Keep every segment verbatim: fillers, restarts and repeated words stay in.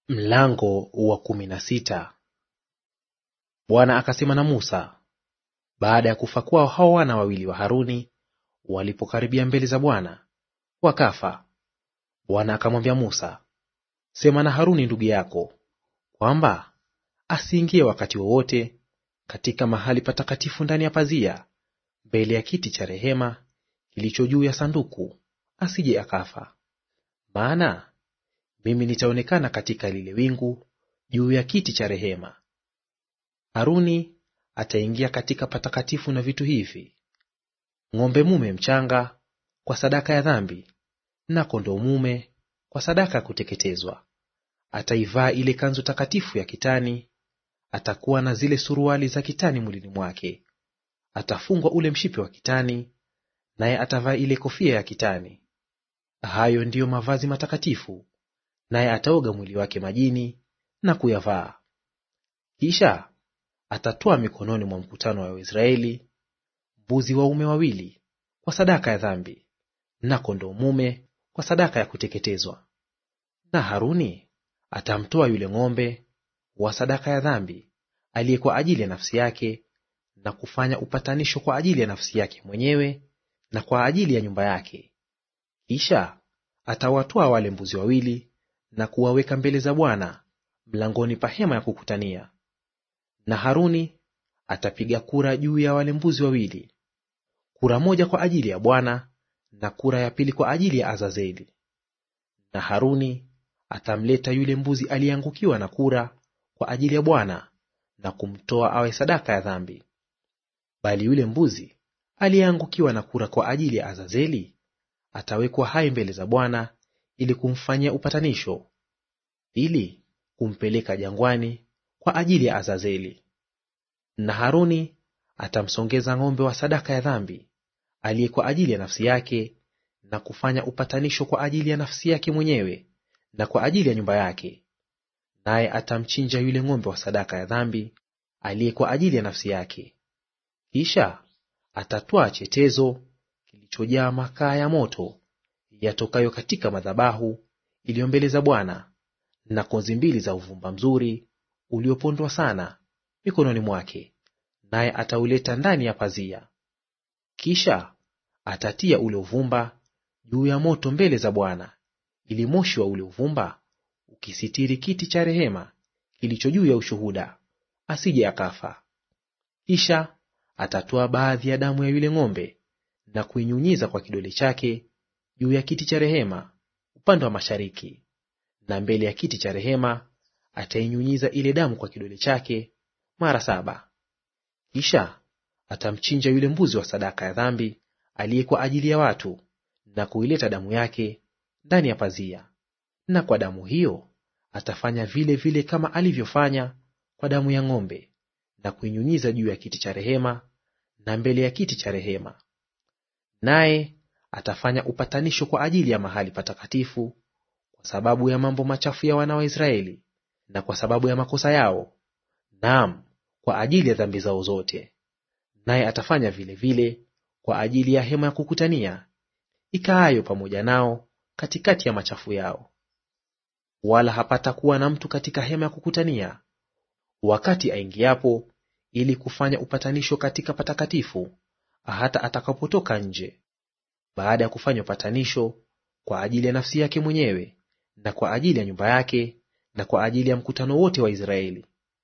Mlango wa kumi na sita. Bwana akasema na Musa baada ya kufa kwao hao wana wawili wa Haruni, walipokaribia mbele za Bwana wakafa. Bwana akamwambia Musa, sema na Haruni ndugu yako kwamba asiingie wakati wowote katika mahali patakatifu ndani ya pazia mbele ya kiti cha rehema kilicho juu ya sanduku, asije akafa. Maana mimi nitaonekana katika lile wingu juu ya kiti cha rehema. Haruni ataingia katika patakatifu na vitu hivi: ng'ombe mume mchanga kwa sadaka ya dhambi, na kondoo mume kwa sadaka ya kuteketezwa. Ataivaa ile kanzu takatifu ya kitani, atakuwa na zile suruali za kitani mwilini mwake. Atafungwa ule mshipi wa kitani, naye atavaa ile kofia ya kitani. Hayo ndiyo mavazi matakatifu, naye ataoga mwili wake majini na kuyavaa. Kisha atatoa mikononi mwa mkutano wa Waisraeli mbuzi waume wawili kwa sadaka ya dhambi, na kondoo mume kwa sadaka ya kuteketezwa. Na Haruni atamtoa yule ng'ombe wa sadaka ya dhambi aliye kwa ajili ya nafsi yake, na kufanya upatanisho kwa ajili ya nafsi yake mwenyewe na kwa ajili ya nyumba yake. Kisha atawatoa wale mbuzi wawili na kuwaweka mbele za Bwana mlangoni pa hema ya kukutania. Na Haruni atapiga kura juu ya wale mbuzi wawili, kura moja kwa ajili ya Bwana na kura ya pili kwa ajili ya Azazeli. Na Haruni atamleta yule mbuzi aliyeangukiwa na kura kwa ajili ya Bwana na kumtoa awe sadaka ya dhambi. Bali yule mbuzi aliyeangukiwa na kura kwa ajili ya Azazeli atawekwa hai mbele za Bwana ili kumfanyia upatanisho, ili kumpeleka jangwani kwa ajili ya Azazeli. Na Haruni atamsongeza ng'ombe wa sadaka ya dhambi aliye kwa ajili ya nafsi yake, na kufanya upatanisho kwa ajili ya nafsi yake mwenyewe na kwa ajili ya nyumba yake. Naye atamchinja yule ng'ombe wa sadaka ya dhambi aliye kwa ajili ya nafsi yake. Kisha atatwaa chetezo kilichojaa makaa ya moto yatokayo katika madhabahu iliyo mbele za Bwana, na konzi mbili za uvumba mzuri uliopondwa sana mikononi mwake, naye atauleta ndani ya pazia. Kisha atatia ule uvumba juu ya moto mbele za Bwana, ili moshi wa ule uvumba ukisitiri kiti cha rehema kilicho juu ya ushuhuda, asije akafa. Kisha atatoa baadhi ya damu ya yule ng'ombe na kuinyunyiza kwa kidole chake juu ya kiti cha rehema upande wa mashariki, na mbele ya kiti cha rehema atainyunyiza ile damu kwa kidole chake mara saba. Kisha atamchinja yule mbuzi wa sadaka ya dhambi aliye kwa ajili ya watu, na kuileta damu yake ndani ya pazia. Na kwa damu hiyo atafanya vile vile kama alivyofanya kwa damu ya ng'ombe, na kuinyunyiza juu ya kiti cha rehema na mbele ya kiti cha rehema. Naye atafanya upatanisho kwa ajili ya mahali patakatifu kwa sababu ya mambo machafu ya wana wa Israeli, na kwa sababu ya makosa yao, naam, kwa ajili ya dhambi zao zote. Naye atafanya vile vile kwa ajili ya hema ya kukutania ikaayo pamoja nao katikati ya machafu yao. Wala hapata kuwa na mtu katika hema ya kukutania wakati aingiapo ili kufanya upatanisho katika patakatifu, hata atakapotoka nje, baada ya kufanya upatanisho kwa ajili ya nafsi yake mwenyewe na kwa ajili ya nyumba yake na kwa ajili ya mkutano wote wa Israeli.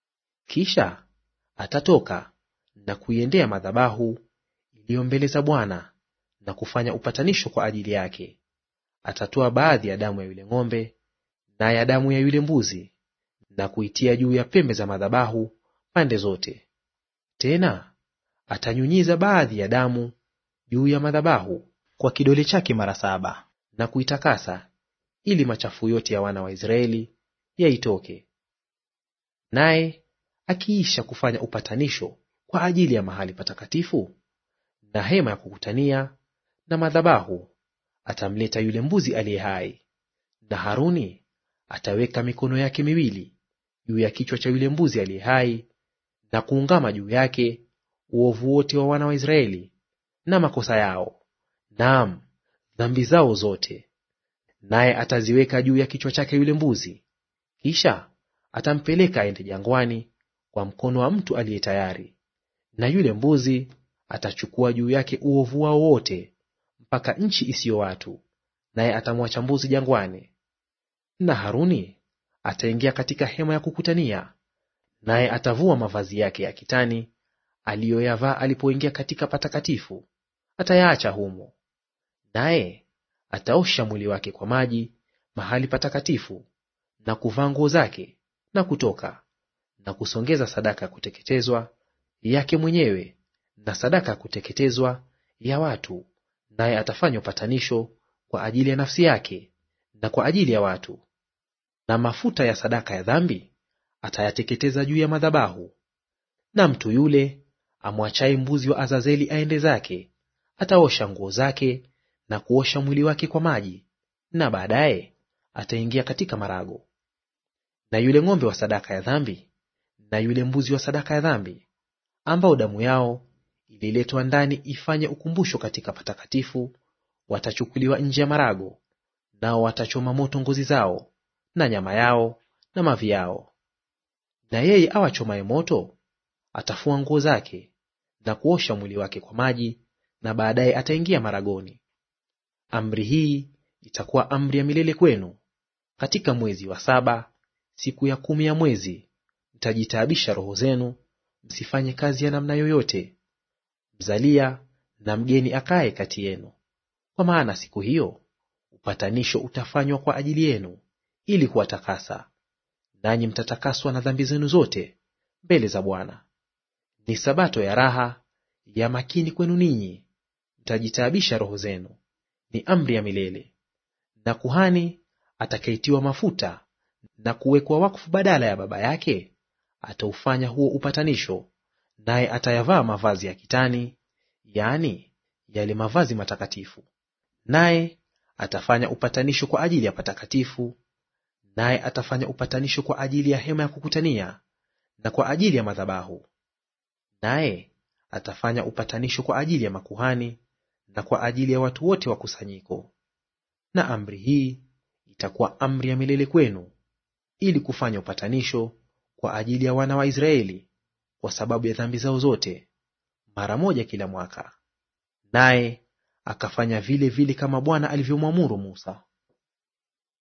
Kisha atatoka na kuiendea madhabahu iliyo mbele za Bwana na kufanya upatanisho kwa ajili yake. Atatoa baadhi ya damu ya yule ng'ombe na ya damu ya yule mbuzi na kuitia juu ya pembe za madhabahu pande zote. Tena atanyunyiza baadhi ya damu juu ya madhabahu kwa kidole chake mara saba, na kuitakasa, ili machafu yote ya wana wa Israeli yaitoke. Naye akiisha kufanya upatanisho kwa ajili ya mahali patakatifu na hema ya kukutania na madhabahu, atamleta yule mbuzi aliye hai. Na Haruni ataweka mikono yake miwili juu ya kichwa cha yule mbuzi aliye hai, na kuungama juu yake uovu wote wa wana wa Israeli na makosa yao, naam, dhambi zao zote. Naye ataziweka juu ya kichwa chake yule mbuzi, Kisha atampeleka aende jangwani kwa mkono wa mtu aliye tayari, na yule mbuzi atachukua juu yake uovu wao wote mpaka nchi isiyo watu, naye atamwacha mbuzi jangwani. Na Haruni ataingia katika hema ya kukutania, naye atavua mavazi yake ya kitani aliyoyavaa alipoingia katika patakatifu, atayaacha humo. Naye ataosha mwili wake kwa maji mahali patakatifu, na kuvaa nguo zake na kutoka, na kusongeza sadaka ya kuteketezwa yake mwenyewe na sadaka ya kuteketezwa ya watu, naye atafanya upatanisho kwa ajili ya nafsi yake na kwa ajili ya watu. Na mafuta ya sadaka ya dhambi atayateketeza juu ya madhabahu. Na mtu yule amwachaye mbuzi wa Azazeli aende zake, ataosha nguo zake na kuosha mwili wake kwa maji, na baadaye ataingia katika marago. Na yule ng'ombe wa sadaka ya dhambi na yule mbuzi wa sadaka ya dhambi, ambao damu yao ililetwa ndani ifanye ukumbusho katika patakatifu, watachukuliwa nje ya marago, nao watachoma moto ngozi zao na nyama yao na mavi yao. Na yeye awachomaye moto atafua nguo zake na kuosha mwili wake kwa maji, na baadaye ataingia maragoni. Amri hii itakuwa amri ya milele kwenu. Katika mwezi wa saba, siku ya kumi ya mwezi, mtajitaabisha roho zenu, msifanye kazi ya namna yoyote, mzalia na mgeni akae kati yenu. Kwa maana siku hiyo upatanisho utafanywa kwa ajili yenu, ili kuwatakasa, nanyi mtatakaswa na dhambi zenu zote mbele za Bwana. Ni sabato ya raha ya makini kwenu ninyi, mtajitaabisha roho zenu; ni amri ya milele. Na kuhani atakayetiwa mafuta na kuwekwa wakfu badala ya baba yake ataufanya huo upatanisho, naye atayavaa mavazi ya kitani, yaani yale mavazi matakatifu. Naye atafanya upatanisho kwa ajili ya patakatifu, naye atafanya upatanisho kwa ajili ya hema ya kukutania na kwa ajili ya madhabahu. Naye atafanya upatanisho kwa ajili ya makuhani na kwa ajili ya watu wote wa kusanyiko. Na amri hii itakuwa amri ya milele kwenu, ili kufanya upatanisho kwa ajili ya wana wa Israeli kwa sababu ya dhambi zao zote, mara moja kila mwaka. Naye akafanya vile vile kama Bwana alivyomwamuru Musa.